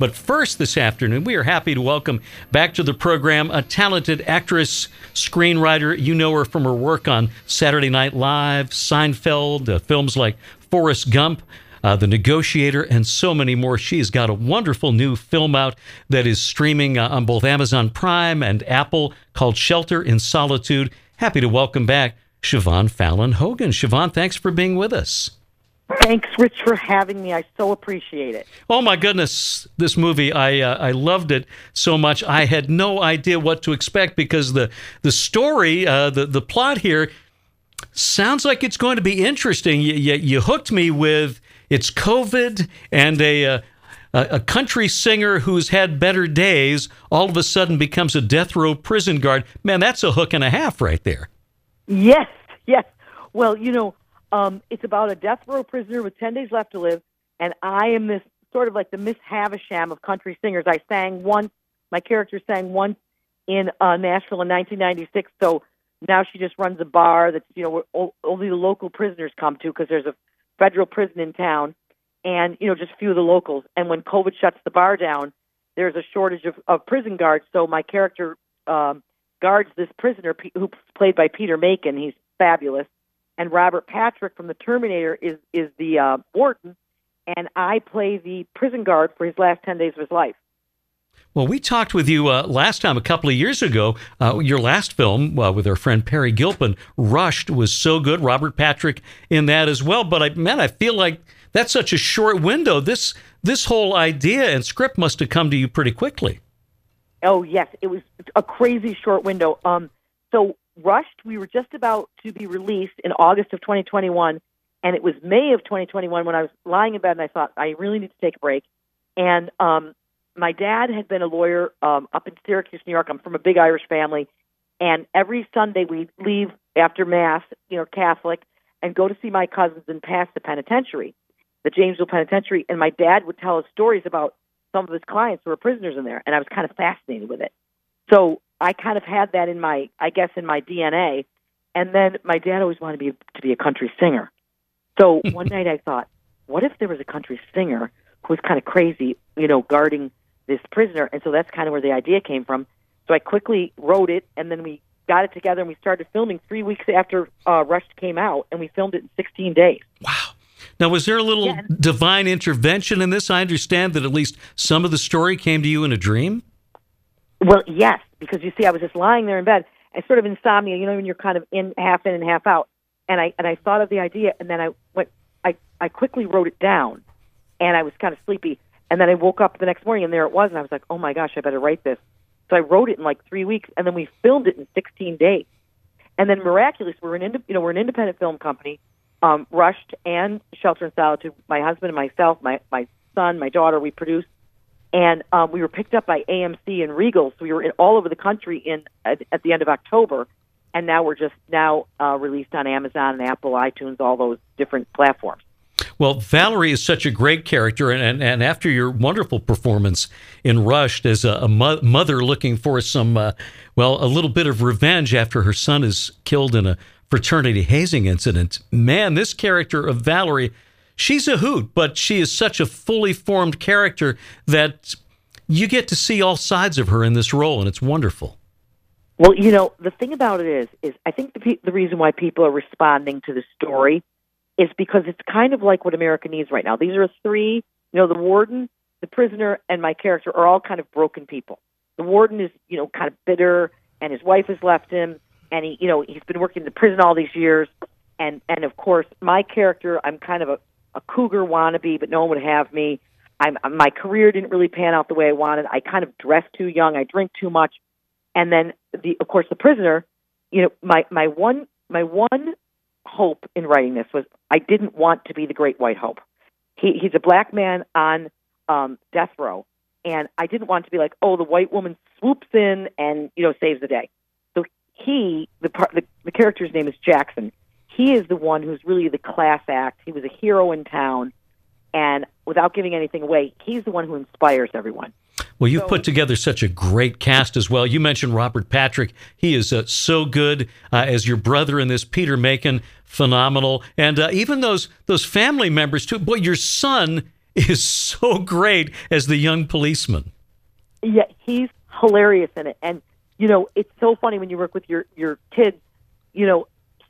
But first this afternoon, we are happy to welcome back to the program a talented actress, screenwriter. You know her from her work on Saturday Night Live, Seinfeld, films like Forrest Gump, The Negotiator, and so many more. She's got a wonderful new film out that is streaming on both Amazon Prime and Apple called Shelter in Solitude. Happy to welcome back Siobhan Fallon Hogan. Siobhan, thanks for being with us. Thanks, Rich, for having me. I so appreciate it. Oh, my goodness. This movie, I loved it so much. I had no idea what to expect because the story, the plot here sounds like it's going to be interesting. You hooked me with it's COVID and a country singer who's had better days all of a sudden becomes a death row prison guard. Man, that's a hook and a half right there. Yes. Well, it's about a death row prisoner with 10 days left to live, and I am this sort of like the Miss Havisham of country singers. I sang once, my character sang once in Nashville in 1996, so now she just runs a bar that's, where only the local prisoners come to because there's a federal prison in town, and, just a few of the locals. And when COVID shuts the bar down, there's a shortage of prison guards, so my character guards this prisoner who's played by Peter Macon. He's fabulous. And Robert Patrick from The Terminator is the warden, and I play the prison guard for his last 10 days of his life. Well, we talked with you last time, a couple of years ago. Your last film with our friend Perry Gilpin, Rushed, was so good. Robert Patrick in that as well. But I feel like that's such a short window. This whole idea and script must have come to you pretty quickly. Oh, yes. It was a crazy short window. So Rushed, we were just about to be released in August of 2021, and it was May of 2021 when I was lying in bed and I thought, I really need to take a break. And my dad had been a lawyer up in Syracuse, New York. I'm from a big Irish family, and every Sunday we'd leave after Mass, Catholic, and go to see my cousins and pass the penitentiary, the Jamesville Penitentiary, and my dad would tell us stories about some of his clients who were prisoners in there, and I was kind of fascinated with it. So I kind of had that in my DNA. And then my dad always wanted me to be a country singer. So one night I thought, what if there was a country singer who was kind of crazy, guarding this prisoner? And so that's kind of where the idea came from. So I quickly wrote it, and then we got it together, and we started filming 3 weeks after Rushed came out, and we filmed it in 16 days. Wow. Now, was there a little divine intervention in this? I understand that at least some of the story came to you in a dream? Well, yes, because you see, I was just lying there in bed, and sort of insomnia, when you're kind of half in and half out. And I thought of the idea, and then I quickly wrote it down, and I was kind of sleepy. And then I woke up the next morning, and there it was, and I was like, oh my gosh, I better write this. So I wrote it in like 3 weeks, and then we filmed it in 16 days. And then miraculously, we're an independent film company, Rushed and Shelter in Solitude. My husband and myself, my son, my daughter, we produced. And we were picked up by AMC and Regal, so we were all over the country at the end of October, and now we're just released on Amazon and Apple, iTunes, all those different platforms. Well, Valerie is such a great character, and after your wonderful performance in Rushed as a mother looking for some, a little bit of revenge after her son is killed in a fraternity hazing incident, man, this character of Valerie, she's a hoot, but she is such a fully formed character that you get to see all sides of her in this role, and it's wonderful. Well, the thing about it is I think the reason why people are responding to the story is because it's kind of like what America needs right now. These are three, the warden, the prisoner, and my character are all kind of broken people. The warden is, kind of bitter, and his wife has left him, and he's been working in the prison all these years, and of course, my character, I'm kind of a cougar wannabe, but no one would have me. My career didn't really pan out the way I wanted. I kind of dress too young. I drink too much. And then, of course, the prisoner, my one hope in writing this was I didn't want to be the Great White Hope. He's a black man on death row, and I didn't want to be like, the white woman swoops in and, saves the day. So the character's name is Jackson. He is the one who's really the class act. He was a hero in town, and without giving anything away, he's the one who inspires everyone. Well, you've put together such a great cast as well. You mentioned Robert Patrick. He is so good as your brother in this. Peter Macon, phenomenal. And even those family members, too. Boy, your son is so great as the young policeman. Yeah, he's hilarious in it. And, you know, it's so funny when you work with your kids. You know,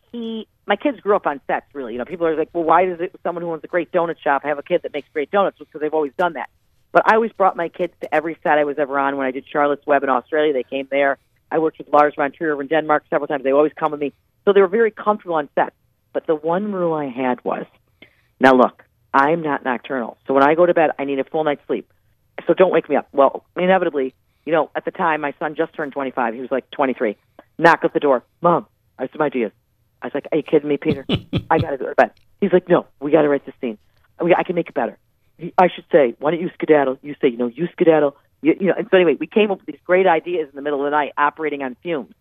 my kids grew up on sets, really. You know, people are like, well, why does someone who owns a great donut shop have a kid that makes great donuts? Because they've always done that. But I always brought my kids to every set I was ever on. When I did Charlotte's Web in Australia, they came there. I worked with Lars von Trier in Denmark several times. They always come with me. So they were very comfortable on set. But the one rule I had was, now look, I'm not nocturnal. So when I go to bed, I need a full night's sleep. So don't wake me up. Well, inevitably, you know, at the time, my son just turned 25. He was like 23. Knock at the door. Mom, I have some ideas. I was like, are you kidding me, Peter? I got to go to bed. He's like, no, we got to write this scene. I can make it better. I should say, why don't you skedaddle? You say, you skedaddle. You know. And so anyway, we came up with these great ideas in the middle of the night, operating on fumes.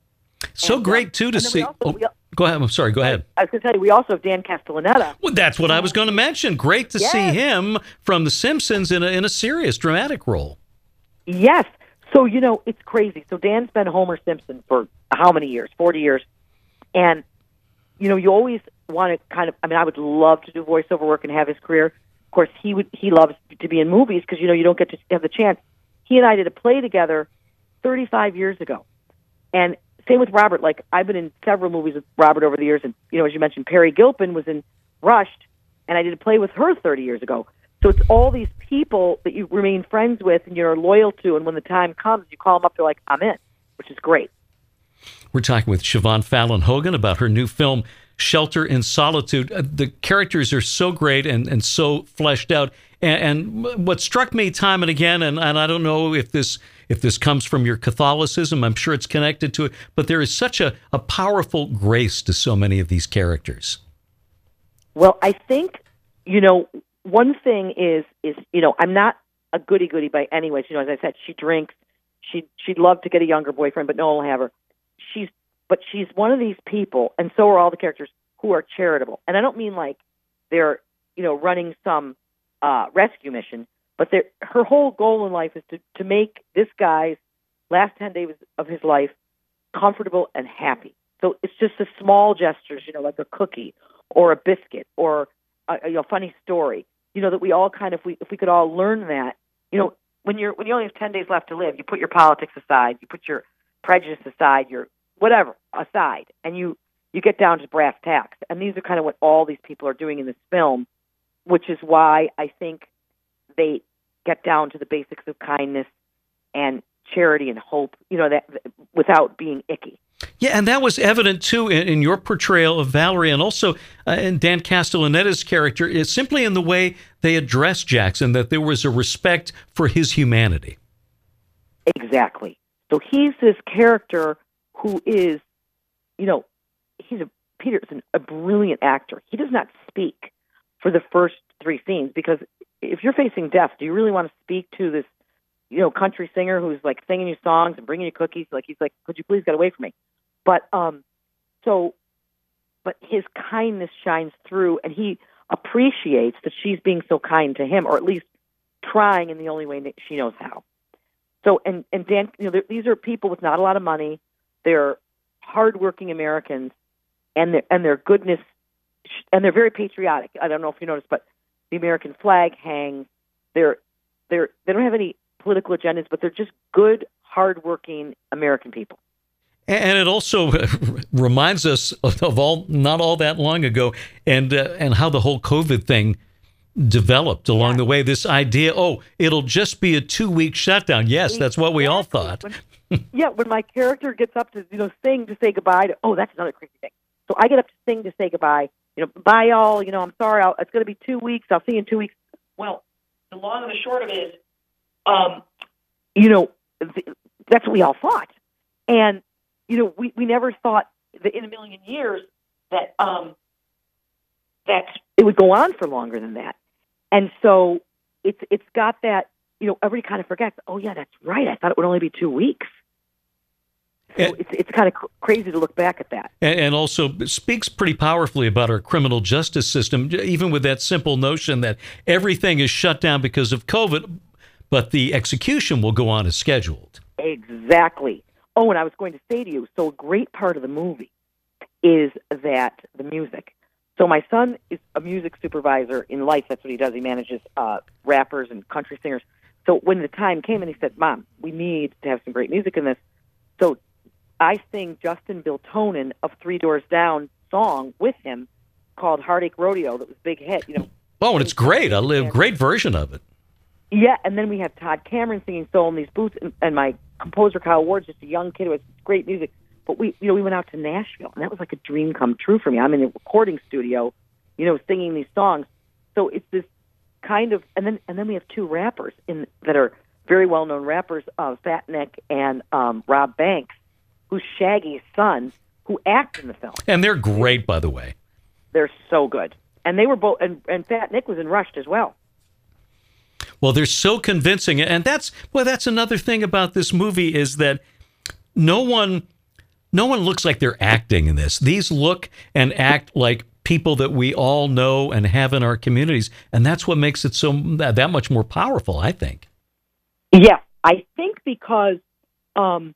So great, too, to see. Go ahead. I'm sorry. Go ahead. I was going to tell you, we also have Dan Castellaneta. Well, that's what I was going to mention. Great to see him from The Simpsons in a serious, dramatic role. Yes. So, you know, it's crazy. So Dan's been Homer Simpson for how many years? 40 years. And, you know, you always want to kind of, I would love to do voiceover work and have his career. Of course, he loves to be in movies because, you know, you don't get to have the chance. He and I did a play together 35 years ago. And same with Robert. Like, I've been in several movies with Robert over the years. And, you know, as you mentioned, Perry Gilpin was in Rushed, and I did a play with her 30 years ago. So it's all these people that you remain friends with and you're loyal to, and when the time comes, you call them up, they're like, I'm in, which is great. We're talking with Siobhan Fallon Hogan about her new film, Shelter in Solitude. The characters are so great and so fleshed out. And what struck me time and again, and I don't know if this comes from your Catholicism, I'm sure it's connected to it, but there is such a powerful grace to so many of these characters. Well, I think, you know, one thing is, you know, I'm not a goody-goody by any way. You know, as I said, she drinks. She'd love to get a younger boyfriend, but no one will have her. She's one of these people, and so are all the characters, who are charitable. And I don't mean like they're, you know, running some rescue mission, but her whole goal in life is to make this guy's last 10 days of his life comfortable and happy. So it's just the small gestures, you know, like a cookie or a biscuit or a funny story, you know, that we all kind of, if we could all learn that, you know, when you only have 10 days left to live, you put your politics aside, you put your prejudice aside, your whatever aside, and you get down to brass tacks. And these are kind of what all these people are doing in this film, which is why I think they get down to the basics of kindness and charity and hope, you know, that without being icky. Yeah, and that was evident, too, in your portrayal of Valerie, and also in Dan Castellaneta's character, is simply in the way they addressed Jackson, that there was a respect for his humanity. Exactly. So he's this character who is, you know, Peter's a brilliant actor. He does not speak for the first three scenes, because if you're facing death, do you really want to speak to this, you know, country singer who's like singing you songs and bringing you cookies? Like, he's like, could you please get away from me? But his kindness shines through, and he appreciates that she's being so kind to him, or at least trying in the only way that she knows how. So, and Dan, you know, these are people with not a lot of money. They're hardworking Americans, and their goodness, and they're very patriotic. I don't know if you noticed, but the American flag hangs. They don't have any political agendas, but they're just good, hardworking American people. And it also reminds us of not all that long ago, and how the whole COVID thing developed along the way. This idea, it'll just be a 2-week shutdown. Yes, that's what we all thought. When my character gets up to, you know, sing to say goodbye to, that's another crazy thing. So I get up to sing to say goodbye. You know, bye y'all. You know, I'm sorry. It's going to be 2 weeks. I'll see you in 2 weeks. Well, the long and the short of it is, you know, that's what we all thought, and you know, we never thought that in a million years that that it would go on for longer than that. And so it's got that, you know, everybody kind of forgets, oh yeah, that's right, I thought it would only be 2 weeks. So it's kind of crazy to look back at that. And also speaks pretty powerfully about our criminal justice system, even with that simple notion that everything is shut down because of COVID, but the execution will go on as scheduled. Exactly. Oh, and I was going to say to you, so a great part of the movie is that the music. So my son is a music supervisor in life. That's what he does. He manages rappers and country singers. So when the time came and he said, Mom, we need to have some great music in this. So I sing Justin Biltonen of Three Doors Down song with him called Heartache Rodeo. That was a big hit. Oh, and it's great. I live great version of it. Yeah, and then we have Todd Cameron singing Soul in these boots, and my composer Kyle Ward, just a young kid who has great music. But we went out to Nashville, and that was like a dream come true for me. I'm in a recording studio, singing these songs. So it's this kind of, and then we have two rappers that are very well known rappers, Fat Nick and Rob Banks, who's Shaggy's son, who act in the film. And they're great, by the way. They're so good, and they were both, and Fat Nick was in Rushed as well. Well, they're so convincing, and that's another thing about this movie is that no one looks like they're acting in this. These look and act like people that we all know and have in our communities, and that's what makes it so that much more powerful, I think. Yeah, I think because I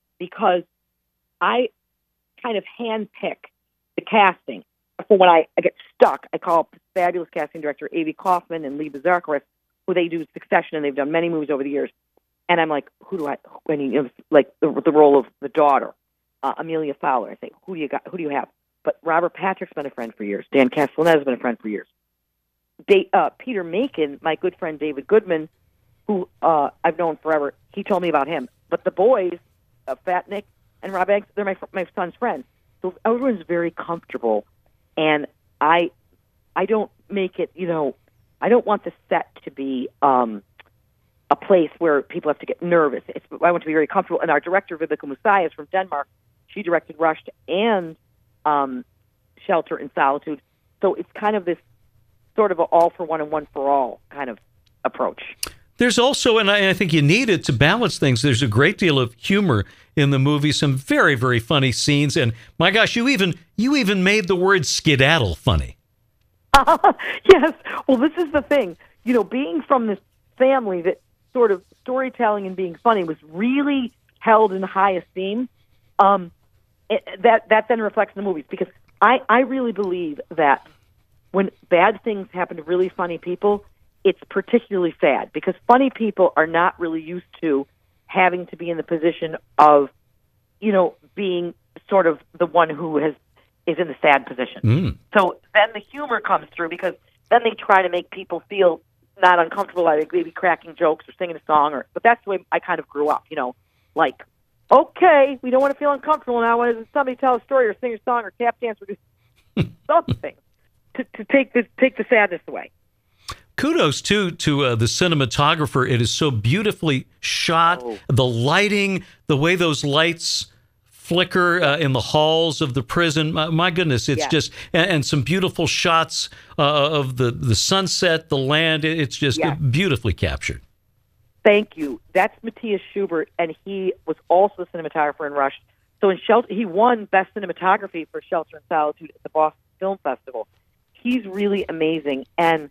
kind of handpick the casting. For when I get stuck, I call fabulous casting director Avi Kaufman and Lee Bazarkaris, who they do Succession, and they've done many movies over the years. And I'm like, who do I? Like the role of the daughter, Amelia Fowler. I say, who do you got? Who do you have? But Robert Patrick's been a friend for years. Dan Castellaneta's been a friend for years. Peter Macon, my good friend David Goodman, who I've known forever, he told me about him. But the boys, Fat Nick and Rob Banks, they're my son's friends. So everyone's very comfortable, and I don't make it. I don't want the set to be a place where people have to get nervous. I want to be very comfortable. And our director, Vibeke Musai, is from Denmark. She directed Rushed and Shelter in Solitude. So it's kind of this sort of an all for one and one for all kind of approach. There's also, and I think you need it to balance things, there's a great deal of humor in the movie, some very, very funny scenes. And my gosh, you even made the word skedaddle funny. Yes. Well, this is the thing. Being from this family that sort of storytelling and being funny was really held in high esteem. That then reflects in the movies, because I really believe that when bad things happen to really funny people, it's particularly sad, because funny people are not really used to having to be in the position of, being sort of the one who is in the sad position. Mm. So then the humor comes through, because then they try to make people feel not uncomfortable, like maybe cracking jokes or singing a song. But that's the way I kind of grew up, like, okay, we don't want to feel uncomfortable now when somebody tell a story or sing a song or tap dance or do something to take the sadness away. Kudos to the cinematographer. It is so beautifully shot. Oh. The lighting, the way those lights flicker in the halls of the prison. My goodness, it's just, and some beautiful shots of the sunset, the land. It's just beautifully captured. Thank you. That's Matthias Schubert, and he was also a cinematographer in Rush. So in Shelter, he won Best Cinematography for Shelter in Solitude at the Boston Film Festival. He's really amazing. And,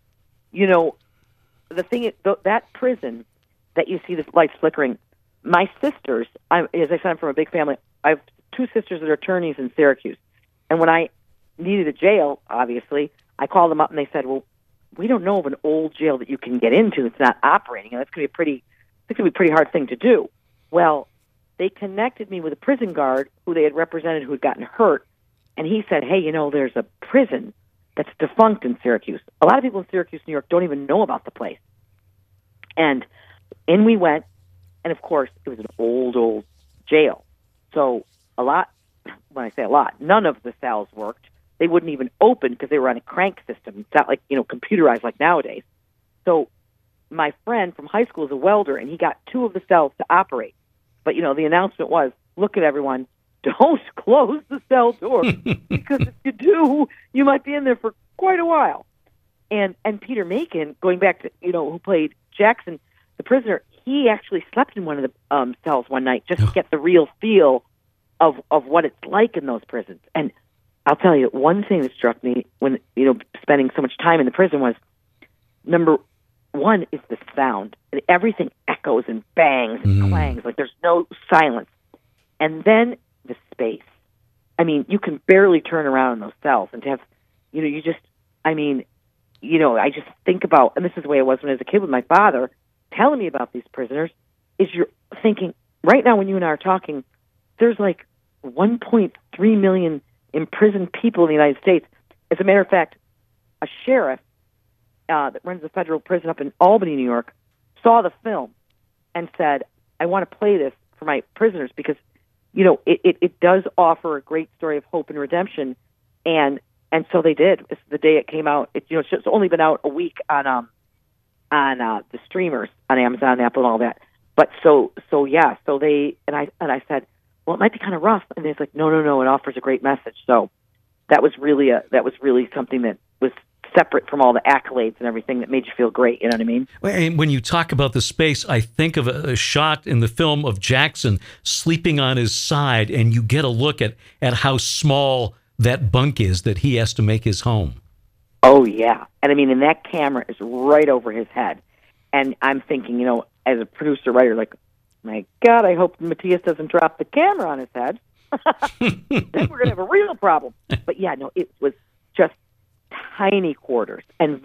the thing is, that prison that you see the lights flickering, my sisters, as I said, I'm from a big family. I have two sisters that are attorneys in Syracuse. And when I needed a jail, obviously, I called them up and they said, well, we don't know of an old jail that you can get into that's not operating, and that's going to be a pretty hard thing to do. Well, they connected me with a prison guard who they had represented who had gotten hurt, and he said, hey, there's a prison that's defunct in Syracuse. A lot of people in Syracuse, New York, don't even know about the place. And in we went, and of course, it was an old jail. So when I say a lot, none of the cells worked. They wouldn't even open because they were on a crank system. It's not like, computerized like nowadays. So my friend from high school is a welder, and he got two of the cells to operate. But, the announcement was, look at everyone, don't close the cell door, because if you do, you might be in there for quite a while. And Peter Macon, going back to, who played Jackson, the prisoner, he actually slept in one of the cells one night just to get the real feel of what it's like in those prisons. And I'll tell you, one thing that struck me when, spending so much time in the prison was, number one is the sound. Everything echoes and bangs and clangs, like there's no silence. And then the space. I mean, you can barely turn around in those cells, and to have you just, I mean, I just think about, and this is the way it was when I was a kid with my father, telling me about these prisoners, is you're thinking, right now when you and I are talking, there's like 1.3 million imprisoned people in the United States. As a matter of fact, a sheriff that runs a federal prison up in Albany, New York, saw the film and said, I want to play this for my prisoners because, it does offer a great story of hope and redemption. And so they did. It's the day it came out. It's just only been out a week on the streamers, on Amazon, Apple, and all that. But so they, and I said, well, it might be kind of rough. And they're like, no, it offers a great message. So that was really something that was separate from all the accolades and everything that made you feel great. You know what I mean? And when you talk about the space, I think of a shot in the film of Jackson sleeping on his side, and you get a look at how small that bunk is that he has to make his home. Oh, yeah. And I mean, and that camera is right over his head. And I'm thinking, as a producer writer, like, my God, I hope Matthias doesn't drop the camera on his head. Then we're going to have a real problem. But yeah, no, it was just tiny quarters and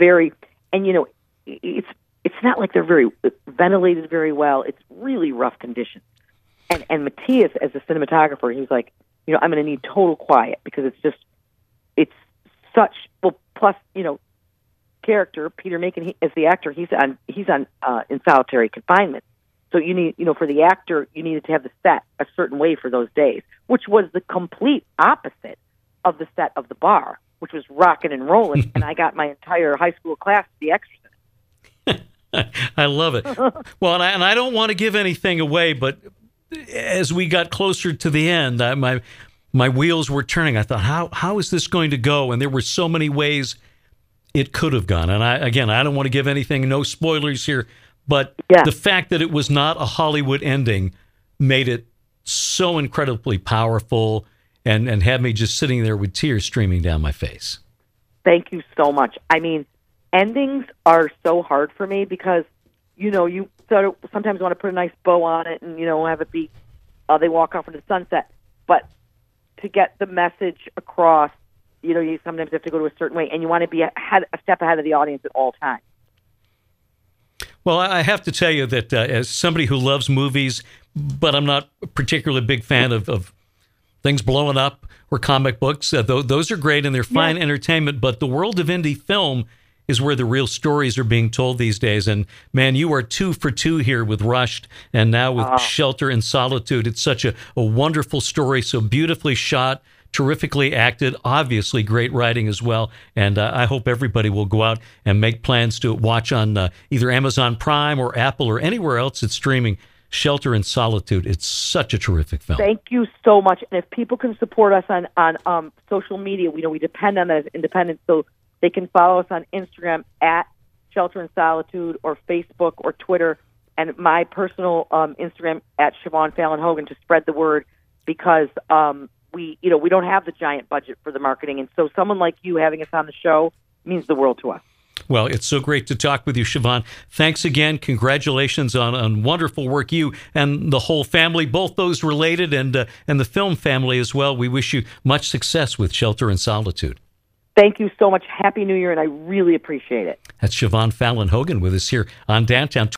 it's not like they're very ventilated very well. It's really rough conditions. And Matthias, as a cinematographer, he was like, I'm going to need total quiet because it's such, well, plus, character, Peter Macon, as the actor, he's on in solitary confinement. So you need, for the actor, you needed to have the set a certain way for those days, which was the complete opposite of the set of The Bar, which was rocking and rolling, and I got my entire high school class to be extras. I love it. Well, and I don't want to give anything away, but as we got closer to the end, my wheels were turning. I thought, how is this going to go? And there were so many ways it could have gone. And I don't want to give anything, no spoilers here, but the fact that it was not a Hollywood ending made it so incredibly powerful and had me just sitting there with tears streaming down my face. Thank you so much. I mean, endings are so hard for me because, you sort of sometimes want to put a nice bow on it and, have it be, they walk off into the sunset. But to get the message across, you sometimes have to go to a certain way, and you want to be a step ahead of the audience at all times. Well, I have to tell you that as somebody who loves movies, but I'm not a particularly big fan of things blowing up or comic books, those are great and they're fine entertainment, but the world of indie film is where the real stories are being told these days. And man, you are 2 for 2 here with Rushed and now with Shelter in Solitude. It's such a wonderful story, so beautifully shot, terrifically acted, obviously great writing as well. And I hope everybody will go out and make plans to watch on either Amazon Prime or Apple or anywhere else it's streaming. Shelter in Solitude. It's such a terrific film. Thank you so much. And if people can support us on social media, we depend on that as independent, so they can follow us on Instagram at Shelter in Solitude or Facebook or Twitter, and my personal Instagram at Siobhan Fallon Hogan to spread the word because we don't have the giant budget for the marketing, and so someone like you having us on the show means the world to us. Well, it's so great to talk with you, Siobhan. Thanks again. Congratulations on wonderful work, you and the whole family, both those related and the film family as well. We wish you much success with Shelter in Solitude. Thank you so much. Happy New Year, and I really appreciate it. That's Siobhan Fallon Hogan with us here on Downtown.